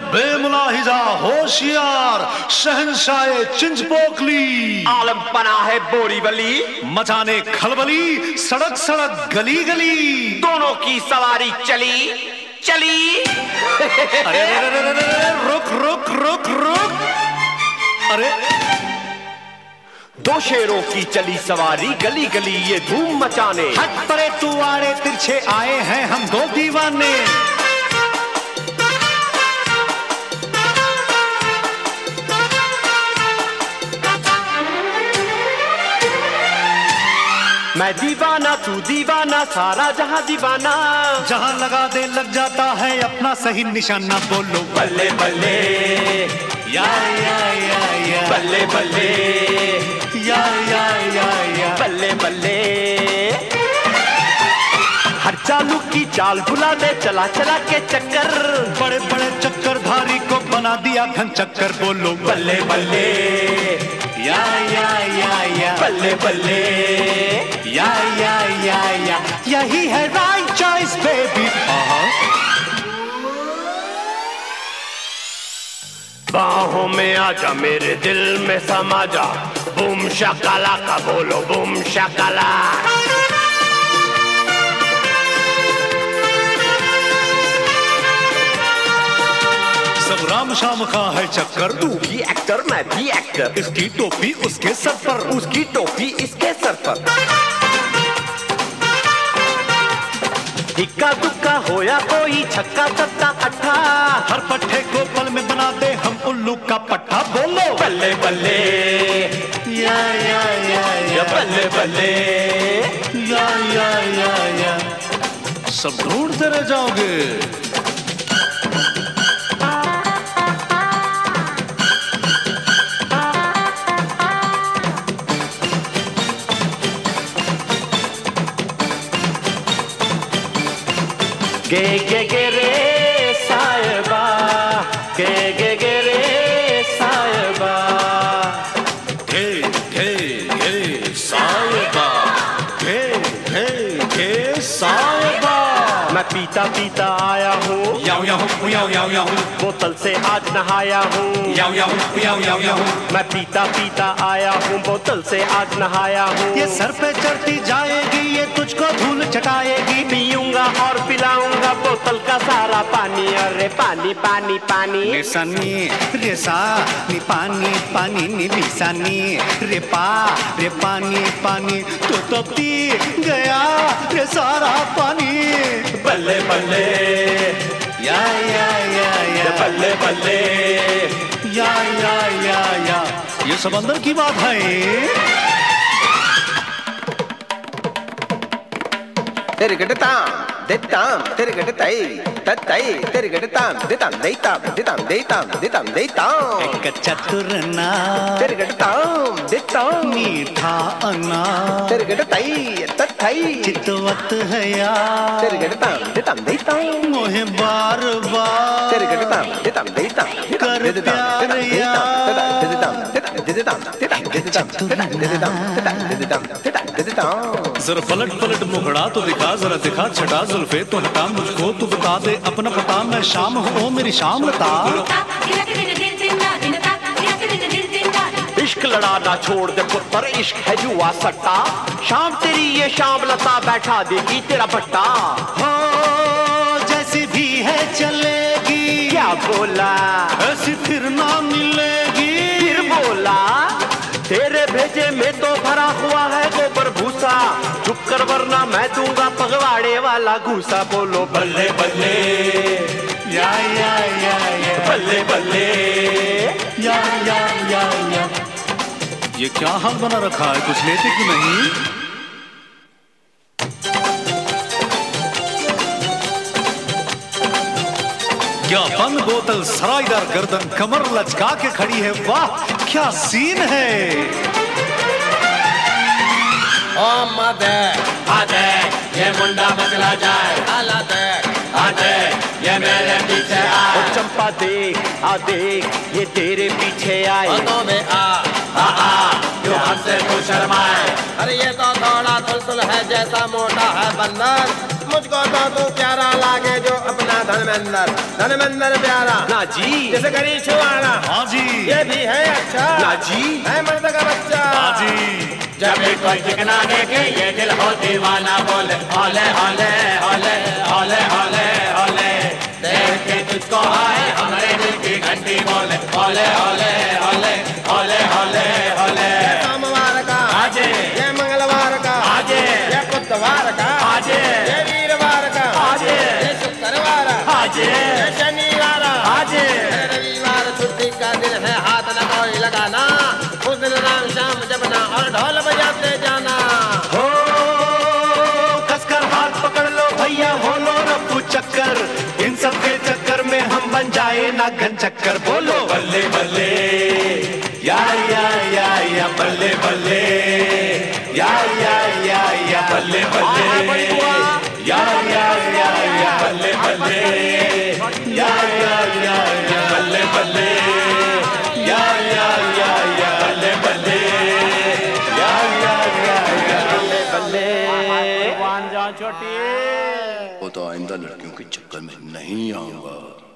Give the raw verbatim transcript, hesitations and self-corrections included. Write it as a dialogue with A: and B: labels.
A: बेमुलाहिजा होशियार शहंशाह चिंचपोकली,
B: आलम पना है बोरीवली,
A: मचाने खलबली सड़क सड़क गली गली,
B: दोनों की सवारी चली चली।
A: अरे अरे अरे अरे अरे रुक रुक रुक रुक, अरे
B: दो शेरों की चली सवारी गली गली ये धूम मचाने।
A: हट परे तू आड़े तिरछे आए हैं हम दो दीवाने।
B: मैं दीवाना तू दीवाना सारा जहां दीवाना,
A: जहां लगा दे लग जाता है अपना सही निशाना। बोलो
B: बल्ले बल्ले
A: या या या या,
B: बल्ले बल्ले
A: या या या या,
B: बल्ले बल्ले। हर चालू की चाल भुला दे चला चला के चक्कर,
A: बड़े बड़े चक्कर धारी को बना दिया घन चक्कर। बोलो
B: बल्ले बल्ले
A: या या या या,
B: बल्ले बल्ले
A: या या या या, यही है राइट चॉइस बेबी।
B: बाहों में आजा मेरे दिल में समा जा, बूम शाकाला का बोलो बूम शाकाला।
A: सब राम शाम का है चक्कर,
B: तू भी एक्टर मैं भी एक्टर,
A: इसकी टोपी उसके सर पर,
B: उसकी टोपी इसके सर पर। इक्का दुक्का होया कोई छक्का सत्ता अट्ठा,
A: हर पट्टे को पल में बना दे हम उल्लू का पट्टा। बोलो
B: बल्ले बल्ले
A: या या या या,
B: बल्ले बल्ले
A: या या या या, सब ढूंढते रह जाओगे।
B: गे गे गे रे साहिबा, गे गे गे रे साहिबा,
A: गे गे गे साहिबा, गे गे गे साहिबा।
B: मैं पीता पीता आया हूँ,
A: याओ याओ याओ याओ याओ,
B: बोतल से आज नहाया हूँ।
A: याओ याओ याओ याओ याओ,
B: मैं पीता पीता आया हूँ, बोतल से आज नहाया हूँ।
A: ये सर पे चढ़ती जाएगी, ये तुझको धूल चटाएगी।
B: पीऊंगा और पिलाऊंगा बोतल का सारा पानी। अरे पानी पानी पानी,
A: रेसानी रेसा नी पानी पानी नी बिसानी, रे पा रे पानी पानी, तू तो पी गया रे सारा पानी।
B: बल्ले बल्ले
A: या या या या,
B: बल्ले बल्ले
A: या या या या, ये सब अंदर की बात है।
C: तेरे गटे ताम देताम, तेरे गटे तई तई, तेरे गटे ताम देताम देताम देताम देताम देताम देताम।
A: एक चतुर ना
C: तेरे गटे ताम देताम,
A: मीठा अन्ना
C: तेरे गटे तई तई,
A: चितवत है यार,
C: तेरे गटे ताम देताम देताम,
A: मोहे बार बार
C: तेरे गटे ताम देताम देताम
A: कर प्यार यार,
C: देताम देताम देताम देताम देताम देताम देताम।
A: जरा पलट पलट मुखड़ा तो दिखा, जरा दिखा छटा जुल्फे तो हटा, मुझको तू बता दे अपना पता, मैं शाम हूँ मेरी शाम लता।
B: इश्क लड़ाना छोड़ दे पुत्र, इश्क है जुआ सट्टा, शाम तेरी ये शाम लता बैठा देगी तेरा भट्टा।
A: हो जैसी भी है चलेगी,
B: क्या बोला
A: ऐसी फिर ना मिलेगी।
B: फिर बोला तेरे भेजे में तो भरा हुआ है गोबर भूसा, चुप कर वरना मैं दूंगा पगवाड़े वाला घूसा। बोलो बल्ले बल्ले
A: या या या या,
B: बल्ले बल्ले
A: या या या या। ये क्या हाल बना रखा है, कुछ लेते कि नहीं? क्या बंद बोतल सराइदार गर्दन कमर लचका के खड़ी है, वाह क्या सीन है।
D: ओ मदे आदे ये मुंडा बचला जाए, आला दे आदे ये मेरे पीछे आए।
B: ओ चंपा देख आ देख ये तेरे पीछे आए,
D: पदों में आ जो हमसे तू शर्माए।
C: अरे ये तो थोड़ा तुलतुल है जैसा मोटा है बंदर, मुझको तो तू प्यारा लागे जो अपना धर्मेंद्र। धर्मेंद्र प्यारा
B: ना जी,
C: जैसे करी छुआना,
A: हाँ जी,
C: ये भी है अच्छा,
B: ना जी,
C: है मर्द का बच्चा।
A: हाँ जी।
D: जब भी कोई चिकना देखे ये दिल हो दीवाना बोले हौले हौले हौले हौले हौले हौले, देख के तुझको आए हमारे दिल की घंटी बोले हौले हौले हौले हौले हौले हौले।
C: सोमवार का
D: आजे,
C: ये मंगलवार का
D: आजे,
C: ये बुधवार का
D: आजे,
C: ये वीरवार का
D: आजे,
C: ये शुक्रवार
D: आजे,
C: ये शनिवार
D: आजे।
C: रविवार छुट्टी का दिन है, हाथ न कोई लगाना, उस दिन राम शाम जपना और ढोल बजाते जाना।
B: हो कसकर हाथ पकड़ लो भैया, हो लो रफ्फू चक्कर, इन सब के चक्कर में हम बन जाए ना घन चक्कर। बोलो
D: बल्ले बल्ले या या या या बल्ले बल्ले या या या या बल्ले बल्ले या या या या बल्ले बल्ले या या या या बल्ले बल्ले या या या या बल्ले बल्ले या या या या बल्ले बल्ले।
B: भगवान जान छोटी,
E: वो तो आइंदा लड़कियों के चक्कर में नहीं आऊंगा।